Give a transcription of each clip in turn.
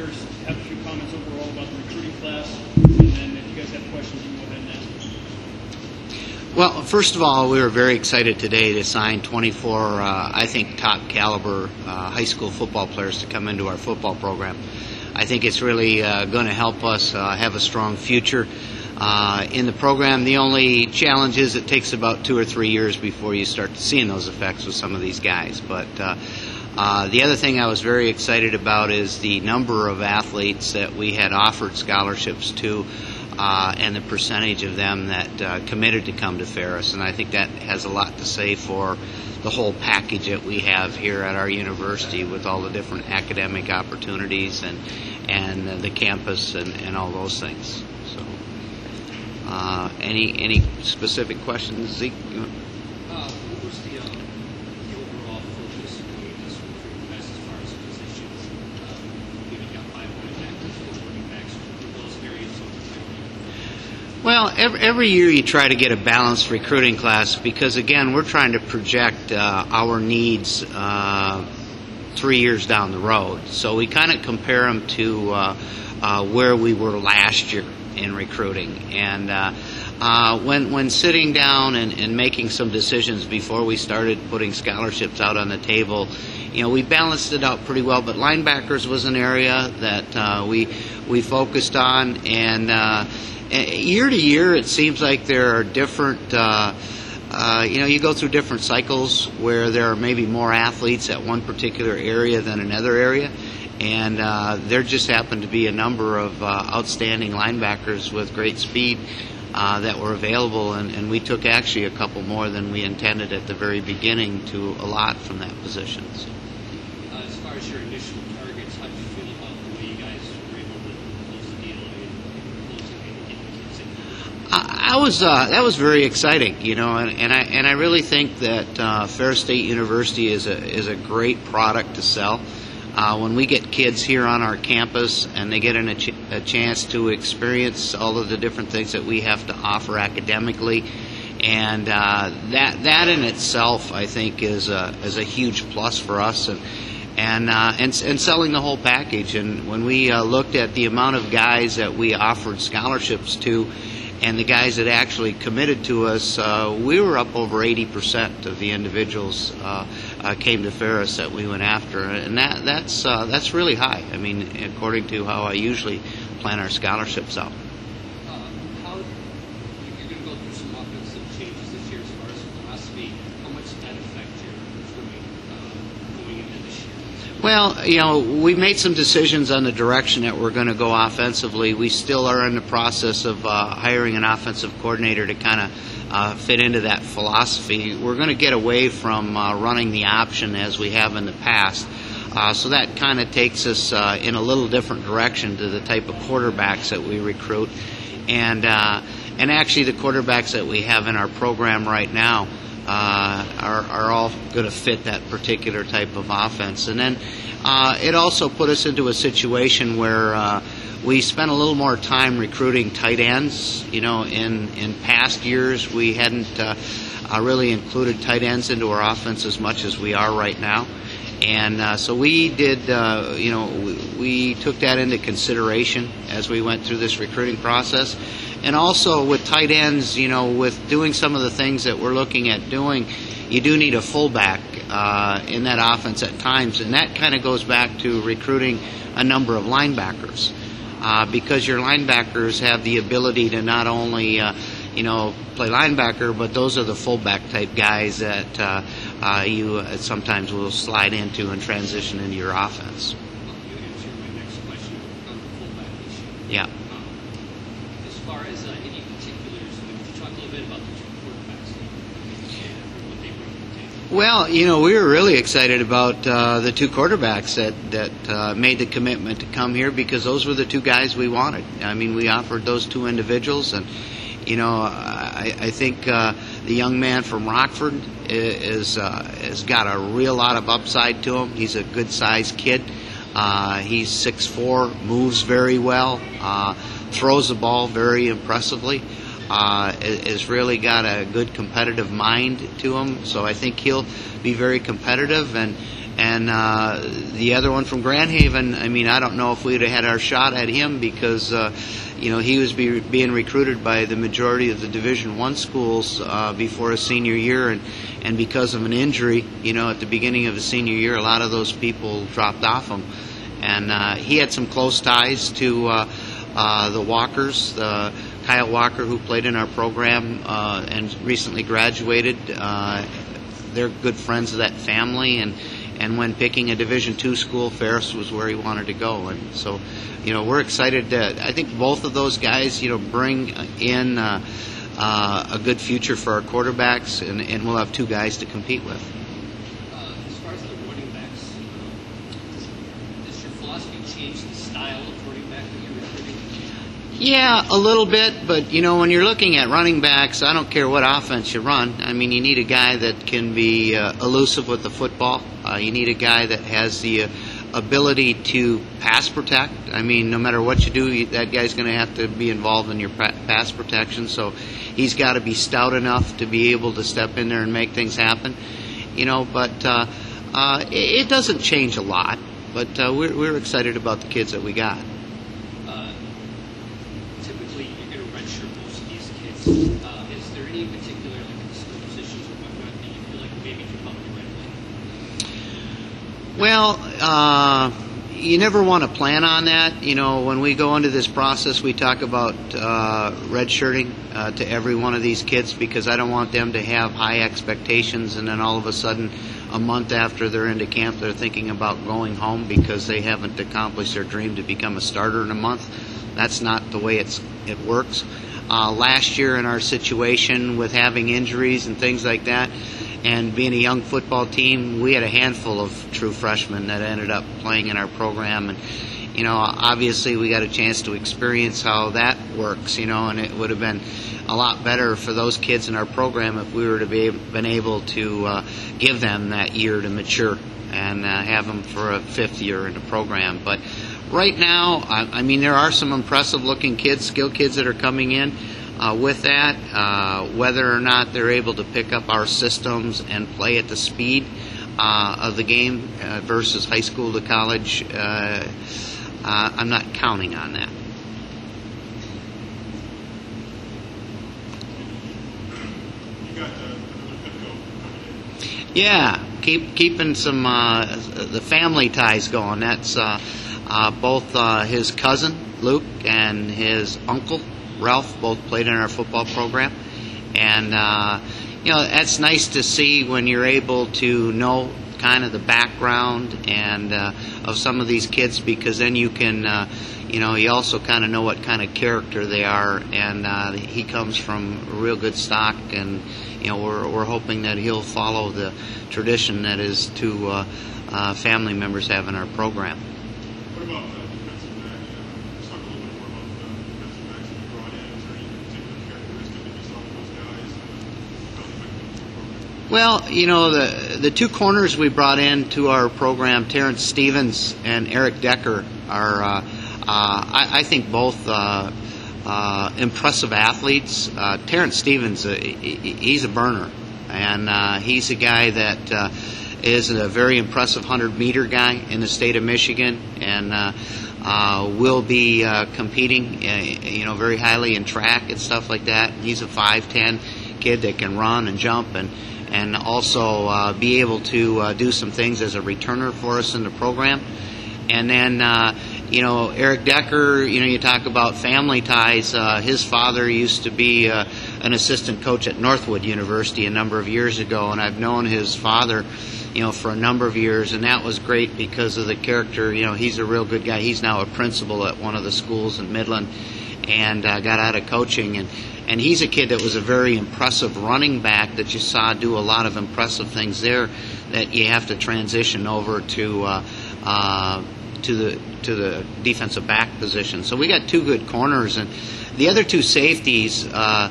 first have a few comments overall about the recruiting class, and then if you guys have questions, you can go ahead and ask them. Well, first of all, we were very excited today to sign 24, I think, top caliber high school football players to come into our football program. I think it's really going to help us have a strong future in the program. The only challenge is it takes about 2 or 3 years before you start seeing those effects with some of these guys. But the other thing I was very excited about is the number of athletes that we had offered scholarships to and the percentage of them that committed to come to Ferris. And I think that has a lot to say for the whole package that we have here at our university with all the different academic opportunities and the campus and all those things. So, any specific questions, Zeke? What was the overall focus of this recruiting class as far as positions? Giving up 5 linebackers, 4 running backs, those areas. Well, every year you try to get a balanced recruiting class because, again, we're trying to project our needs 3 years down the road. So we kind of compare them to where we were last year in recruiting. And when sitting down and making some decisions before we started putting scholarships out on the table, we balanced it out pretty well. But linebackers was an area that we focused on, and year to year it seems like there are different. You go through different cycles where there are maybe more athletes at one particular area than another area. And there just happened to be a number of outstanding linebackers with great speed that were available, and we took actually a couple more than we intended at the very beginning to allot from that position. So. As far as your initial targets, how do you feel about the way you guys were able to close the deal and close the game? That was very exciting, and I really think that Ferris State University is a great product to sell. When we get kids here on our campus and they get a chance to experience all of the different things that we have to offer academically, and that in itself, I think, is a huge plus for us, and selling the whole package. And when we looked at the amount of guys that we offered scholarships to, and the guys that actually committed to us, we were up over 80% of the individuals came to Ferris that we went after, and that's really high. I mean, according to how I usually plan our scholarships out. How you're going to go through some offensive changes this year as far as philosophy? How much does that affect your recruiting going into this year? Well, we made some decisions on the direction that we're going to go offensively. We still are in the process of hiring an offensive coordinator to kind of fit into that philosophy. We're going to get away from running the option as we have in the past. So that kind of takes us in a little different direction to the type of quarterbacks that we recruit. And actually the quarterbacks that we have in our program right now are all going to fit that particular type of offense. And then it also put us into a situation where we spent a little more time recruiting tight ends. In past years we hadn't really included tight ends into our offense as much as we are right now. And so we did, we took that into consideration as we went through this recruiting process. And also with tight ends, with doing some of the things that we're looking at doing, you do need a fullback in that offense at times. And that kind of goes back to recruiting a number of linebackers because your linebackers have the ability to not only, play linebacker, but those are the fullback type guys that you sometimes will slide into and transition into your offense. You answered my next question on the fullback issue. Yeah. As far as any particulars, could you talk a little bit about the two quarterbacks and what they bring to the table? Well, we were really excited about the two quarterbacks that made the commitment to come here because those were the two guys we wanted. I mean, we offered those two individuals, and I think the young man from Rockford has got a real lot of upside to him. He's a good-sized kid. He's 6'4", moves very well, throws the ball very impressively. Has really got a good competitive mind to him, so I think he'll be very competitive. And And the other one from Grand Haven, I mean, I don't know if we'd have had our shot at him because, he was being recruited by the majority of the Division I schools before his senior year, and because of an injury, at the beginning of his senior year, a lot of those people dropped off him. And he had some close ties to the Walkers, Kyle Walker, who played in our program and recently graduated. They're good friends of that family, and when picking a Division II school, Ferris was where he wanted to go. And so, we're excited that I think both of those guys, bring in a good future for our quarterbacks, and we'll have two guys to compete with. As far as the running backs, does your philosophy change the style of running back that you're recruiting? Yeah, a little bit, but when you're looking at running backs, I don't care what offense you run. I mean, you need a guy that can be elusive with the football. You need a guy that has the ability to pass protect. I mean, no matter what you do, that guy's going to have to be involved in your pass protection. So he's got to be stout enough to be able to step in there and make things happen. But it doesn't change a lot. But we're excited about the kids that we got. Typically, you're going to redshirt most of these kids. Is there any particular skill positions or whatnot that you feel like maybe can help you right away? Well, you never want to plan on that. When we go into this process, we talk about redshirting to every one of these kids because I don't want them to have high expectations and then all of a sudden a month after they're into camp they're thinking about going home because they haven't accomplished their dream to become a starter in a month. That's not the way it works. Last year in our situation with having injuries and things like that and being a young football team, we had a handful of true freshmen that ended up playing in our program. And, obviously we got a chance to experience how that works, and it would have been a lot better for those kids in our program if we were to been able to give them that year to mature and have them for a fifth year in the program. But right now, I mean, there are some impressive-looking kids, skilled kids that are coming in with that. Whether or not they're able to pick up our systems and play at the speed of the game versus high school to college, I'm not counting on that. You got another Pitco coming in. Yeah, keeping some the family ties going. That's both his cousin Luke and his uncle Ralph both played in our football program, and that's nice to see when you're able to know kind of the background and of some of these kids, because then you can you also kind of know what kind of character they are, and he comes from real good stock, and we're hoping that he'll follow the tradition that is to family members have in our program. What about the defensive back? Let's talk a little bit more about the defensive backs that you brought in. Is there any particular characteristic that you saw in those guys and how they might fit into the program? Well, the two corners we brought into our program, Terrence Stevens and Eric Decker, are I think both impressive athletes. Terrence Stevens, he's a burner, and he's a guy that is a very impressive 100-meter guy in the state of Michigan, and will be competing, very highly in track and stuff like that. He's a 5'10" kid that can run and jump and also be able to do some things as a returner for us in the program. And then, Eric Decker, you talk about family ties. His father used to be an assistant coach at Northwood University a number of years ago, and I've known his father, for a number of years, and that was great because of the character. He's a real good guy. He's now a principal at one of the schools in Midland and got out of coaching. And he's a kid that was a very impressive running back that you saw do a lot of impressive things there that you have to transition over to the defensive back position. So we got two good corners, and the other two safeties,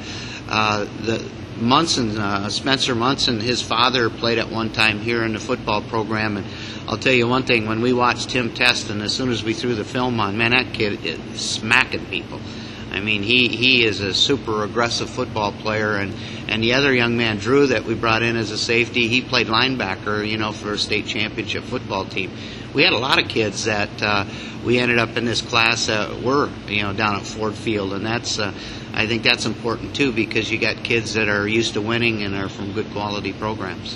Spencer Munson, his father played at one time here in the football program, and I'll tell you one thing, when we watched him test, and as soon as we threw the film on, man, that kid is smacking people. I mean, he is a super aggressive football player, and the other young man, Drew, that we brought in as a safety, he played linebacker, for a state championship football team. We had a lot of kids that we ended up in this class that were, down at Ford Field, and that's, I think that's important too, because you got kids that are used to winning and are from good quality programs.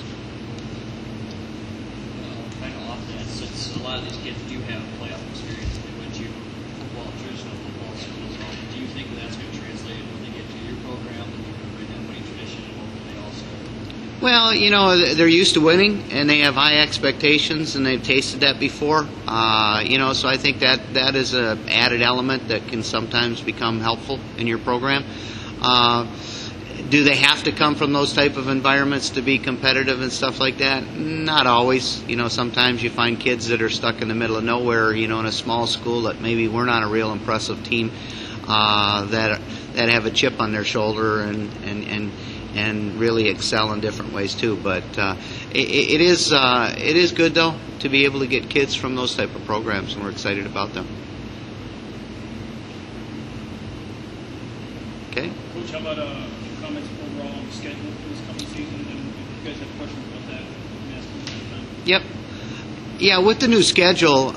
Kind of off that, since a lot of these kids do have playoff experience, they went to football, traditional football schools. Do you think that's going to translate when they get to your program and you're going to bring that winning tradition, and hopefully also? Well, they're used to winning, and they have high expectations, and they've tasted that before. So I think that is an added element that can sometimes become helpful in your program. Do they have to come from those type of environments to be competitive and stuff like that? Not always. Sometimes you find kids that are stuck in the middle of nowhere, in a small school that maybe we're not a real impressive team, that have a chip on their shoulder and really excel in different ways too. But it is good though to be able to get kids from those type of programs, and we're excited about them. Okay. Coach, how about comments overall on the schedule for this coming season? And if you guys have questions about that, you can ask them anytime. Yep. Yeah, with the new schedule,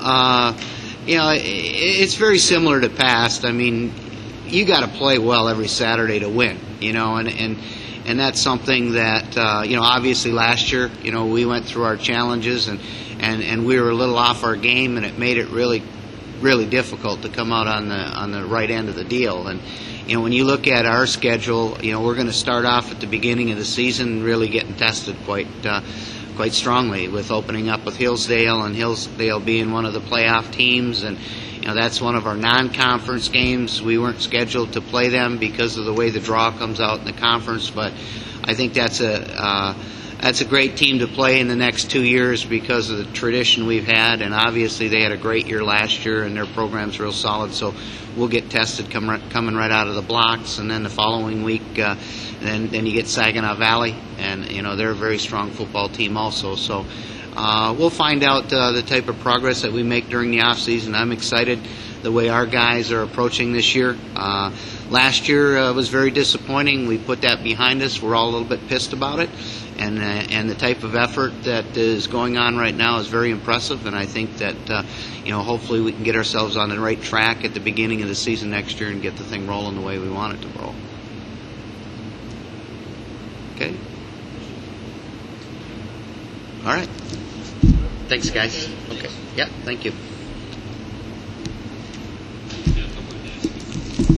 it's very similar to past. I mean, you got to play well every Saturday to win, and that's something that, obviously last year, we went through our challenges and we were a little off our game, and it made it really, really difficult to come out on the right end of the deal. And when you look at our schedule, we're going to start off at the beginning of the season really getting tested quite strongly, with opening up with Hillsdale, and Hillsdale being one of the playoff teams, and that's one of our non-conference games. We weren't scheduled to play them because of the way the draw comes out in the conference, but I think that's a great team to play in the next 2 years because of the tradition we've had, and obviously they had a great year last year, and their program's real solid, so we'll get tested coming right out of the blocks. And then the following week, then you get Saginaw Valley, and they're a very strong football team also. So we'll find out the type of progress that we make during the off season. I'm excited the way our guys are approaching this year. Last year was very disappointing. We put that behind us. We're all a little bit pissed about it, and the type of effort that is going on right now is very impressive. And I think that hopefully we can get ourselves on the right track at the beginning of the season next year and get the thing rolling the way we want it to roll. Okay. All right. Thanks, guys. Okay. Yeah. Thank you.